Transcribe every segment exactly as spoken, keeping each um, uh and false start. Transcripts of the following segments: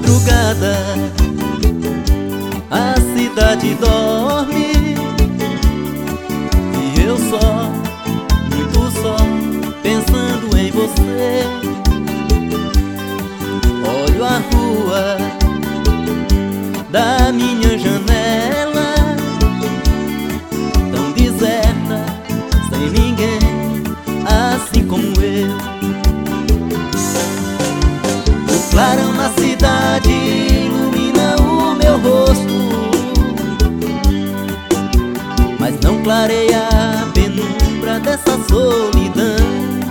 madrugada a cidade dorme e eu só, muito só, pensando em você. Olho a rua da minha janela, tão deserta, sem ninguém, assim como eu. O clarão na cidade ilumina o meu rosto, mas não clareia a penumbra dessa solidão.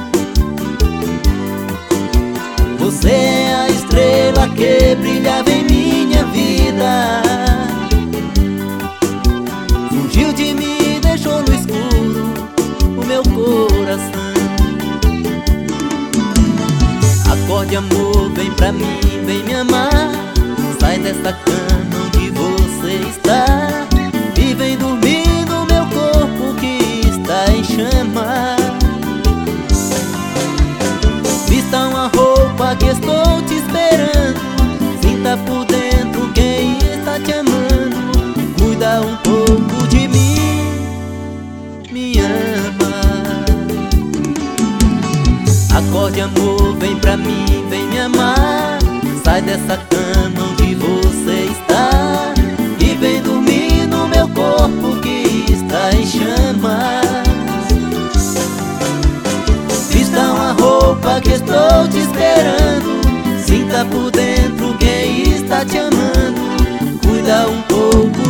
Você é a estrela que brilhava em minha vida, fugiu de mim e deixou no escuro o meu coração. Acorde, amor, vem pra mim, vem me amar. Sai dessa cama onde você está e vem dormir no meu corpo que está em chama. Vista uma roupa que estou te esperando, sinta por dentro quem está te amando. Cuida um pouco de mim, me ama. Acorde, amor, vem pra mim, vem me amar. Sai dessa cama onde você está e vem dormir no meu corpo que está em chamas. Vista uma roupa que estou te esperando, sinta por dentro quem está te amando. Cuida um pouco